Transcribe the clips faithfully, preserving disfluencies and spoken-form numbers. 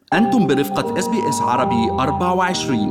أنتم برفقة إس بي إس عربي أربعة وعشرين.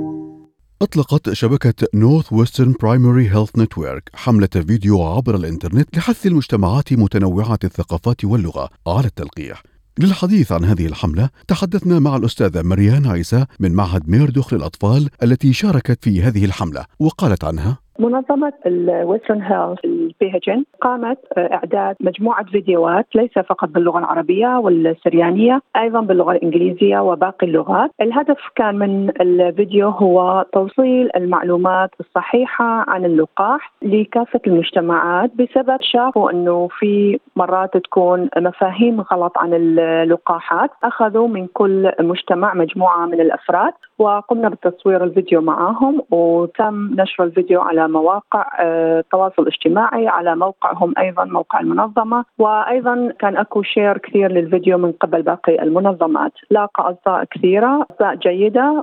أطلقت شبكة North Western Primary Health Network حملة فيديو عبر الإنترنت لحث المجتمعات متنوعة الثقافات واللغة على التلقيح. للحديث عن هذه الحملة تحدثنا مع الأستاذة مريان عيسى من معهد ميردوخ للأطفال التي شاركت في هذه الحملة، وقالت عنها: منظمة الويسترن هيلث البي إتش إن قامت إعداد مجموعة فيديوهات ليس فقط باللغة العربية والسريانية، أيضا باللغة الإنجليزية وباقي اللغات. الهدف كان من الفيديو هو توصيل المعلومات الصحيحة عن اللقاح لكافة المجتمعات، بسبب شافوا أنه في مرات تكون مفاهيم غلط عن اللقاحات. أخذوا من كل مجتمع مجموعة من الأفراد وقمنا بتصوير الفيديو معهم، وتم نشر الفيديو على مواقع التواصل الاجتماعي، على موقعهم أيضا موقع المنظمة، وأيضا كان أكو شير كثير للفيديو من قبل باقي المنظمات. لاقى أصداء كثيرة، أصداء جيدة،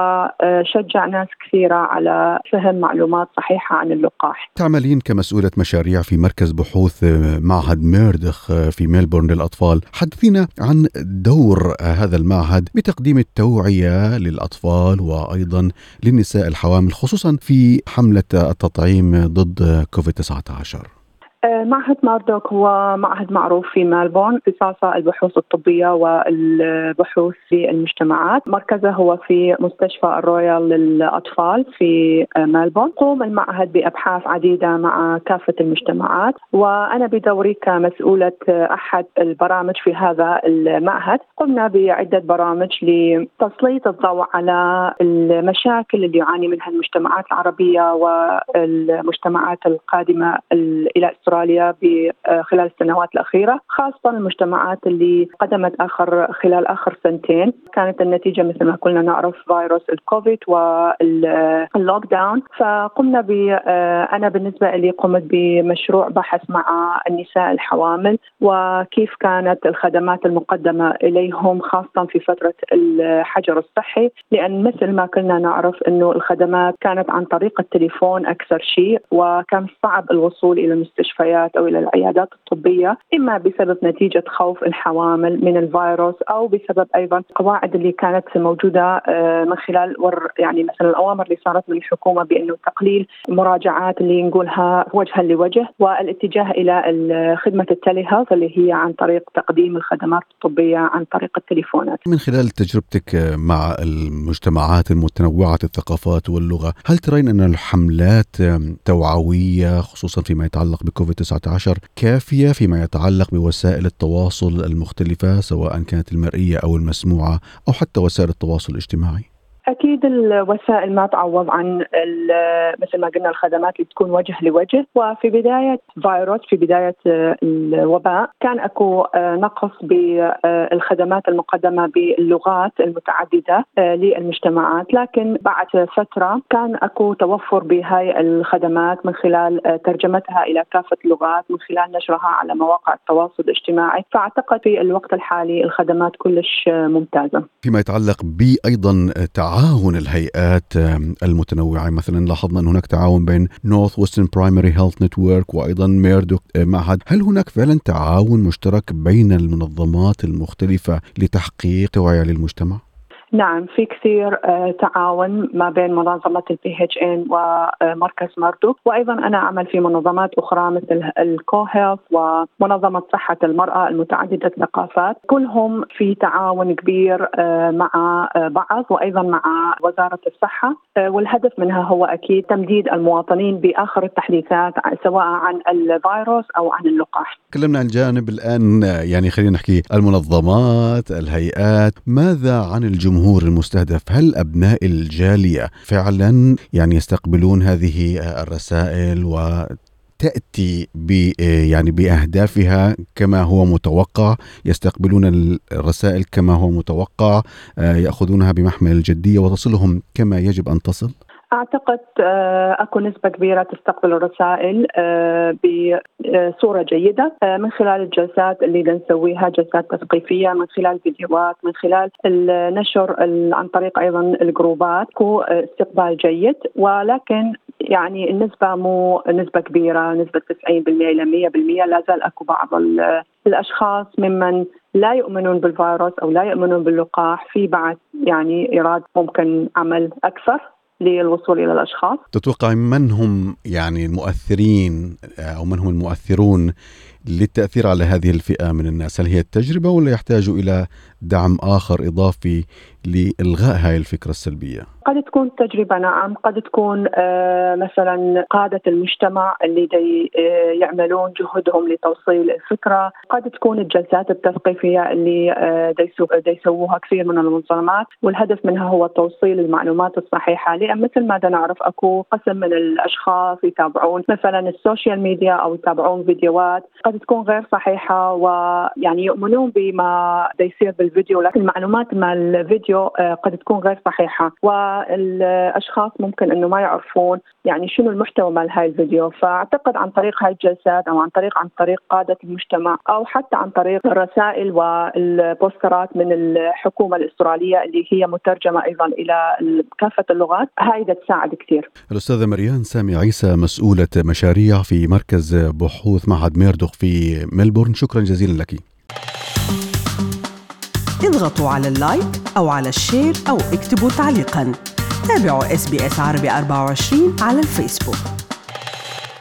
وشجع ناس كثيرة على فهم معلومات صحيحة عن اللقاح. تعملين كمسؤولة مشاريع في مركز بحوث معهد ميردوخ في ميلبورن للأطفال. حدثينا عن دور هذا المعهد بتقديم التوعية للأطفال وأيضا للنساء الحوامل، خصوصا في حملة التطعيم ضد كوفيد تسعة عشر. معهد ميردوخ هو معهد معروف في ملبورن، اختصاصه البحوث الطبية والبحوث في المجتمعات. مركزه هو في مستشفى الرويال للأطفال في ملبورن. قوم المعهد بأبحاث عديدة مع كافة المجتمعات، وأنا بدوري كمسؤولة أحد البرامج في هذا المعهد قمنا بعدة برامج لتسليط الضوء على المشاكل اللي يعاني منها المجتمعات العربية والمجتمعات القادمة إلى أستراليا خلال السنوات الأخيرة، خاصة المجتمعات اللي قدمت آخر خلال آخر سنتين. كانت النتيجة مثل ما كلنا نعرف فيروس الكوفيد واللوك داون. فقمنا ب أنا بالنسبة لي قمت بمشروع بحث مع النساء الحوامل، وكيف كانت الخدمات المقدمة إليهم خاصة في فترة الحجر الصحي، لأن مثل ما كلنا نعرف أنه الخدمات كانت عن طريق التليفون أكثر شيء، وكان صعب الوصول إلى المستشفى أو إلى العيادات الطبية، إما بسبب نتيجة خوف الحوامل من الفيروس، أو بسبب أيضا القواعد اللي كانت موجودة من خلال ور يعني مثلا الأوامر اللي صارت من الحكومة بأنه تقليل المراجعات اللي نقولها وجها لوجه، والاتجاه إلى خدمة التليهيلث اللي هي عن طريق تقديم الخدمات الطبية عن طريق التليفونات. من خلال تجربتك مع المجتمعات المتنوعة الثقافات واللغة، هل ترين أن الحملات توعوية خصوصا فيما يتعلق بكوفيد تسعة عشر كافية فيما يتعلق بوسائل التواصل المختلفة، سواء كانت المرئية أو المسموعة أو حتى وسائل التواصل الاجتماعي؟ أكيد الوسائل ما تعوض عن مثل ما قلنا الخدمات اللي تكون وجه لوجه. وفي بداية فيروس في بداية الوباء كان أكو نقص بالخدمات المقدمة باللغات المتعددة للمجتمعات، لكن بعد فترة كان أكو توفر بهاي الخدمات من خلال ترجمتها إلى كافة اللغات، من خلال نشرها على مواقع التواصل الاجتماعي. فأعتقد في الوقت الحالي الخدمات كلش ممتازة. فيما يتعلق بأيضا تعاون الهيئات المتنوعة، مثلا لاحظنا أن هناك تعاون بين North Western Primary Health Network وأيضا ميردوخ معهد. هل هناك فعلا تعاون مشترك بين المنظمات المختلفة لتحقيق توعية للمجتمع؟ نعم، في كثير تعاون ما بين منظمة البي إتش إن ومركز ميردوخ، وأيضا أنا أعمل في منظمات أخرى مثل الكوهيلث ومنظمة صحة المرأة المتعددة الثقافات. كلهم في تعاون كبير مع بعض وأيضا مع وزارة الصحة، والهدف منها هو أكيد تمديد المواطنين بآخر التحديثات سواء عن الفيروس أو عن اللقاح. تكلمنا عن جانب الآن، يعني خلينا نحكي المنظمات، الهيئات. ماذا عن الجمهور المستهدف؟ هل أبناء الجالية فعلا يعني يستقبلون هذه الرسائل وتأتي ب يعني بأهدافها كما هو متوقع؟ يستقبلون الرسائل كما هو متوقع؟ يأخذونها بمحمل الجدية وتصلهم كما يجب أن تصل؟ أعتقد أكو نسبة كبيرة تستقبل الرسائل بصورة جيدة من خلال الجلسات اللي نسويها، جلسات تثقيفية، من خلال فيديوهات، من خلال النشر عن طريق أيضا الجروبات. هو استقبال جيد، ولكن يعني النسبة مو نسبة كبيرة، نسبة تسعين بالمئة إلى مئة بالمئة. لا زال أكو بعض الأشخاص ممن لا يؤمنون بالفيروس أو لا يؤمنون باللقاح، في بعد يعني إيراد ممكن عمل أكثر للوصول إلى الأشخاص. تتوقع من هم يعني المؤثرين أو من هم المؤثرون للتأثير على هذه الفئة من الناس؟ هل هي التجربة ولا يحتاج إلى دعم آخر إضافي لإلغاء هاي الفكرة السلبية؟ قد تكون تجربة، نعم. قد تكون آه مثلا قادة المجتمع اللي دي آه يعملون جهدهم لتوصيل الفكرة. قد تكون الجلسات التثقيفية اللي آه دي يسووها كثير من المنظمات، والهدف منها هو توصيل المعلومات الصحيحة. لأن مثل ما نعرف أكو قسم من الأشخاص يتابعون مثلا السوشيال ميديا أو يتابعون فيديوهات قد تكون غير صحيحة، ويعني يؤمنون بما يصير بالفيديو، لكن المعلومات مع الفيديو آه قد تكون غير صحيحة، والأشخاص ممكن أنه ما يعرفون يعني شنو المحتوى مال هاي الفيديو. فأعتقد عن طريق هاي الجلسات أو عن طريق عن طريق قادة المجتمع أو حتى عن طريق الرسائل والبوسترات من الحكومة الأسترالية اللي هي مترجمة أيضا إلى كافة اللغات، هاي تساعد كثير. الأستاذة مريان سامي عيسى، مسؤولة مشاريع في مركز بحوث معهد ميردوخ في ملبورن، شكرا جزيلا لك. اضغطوا على اللايك أو على الشير أو اكتبوا تعليقا. تابعوا إس بي إس عربي أربعة وعشرين على الفيسبوك.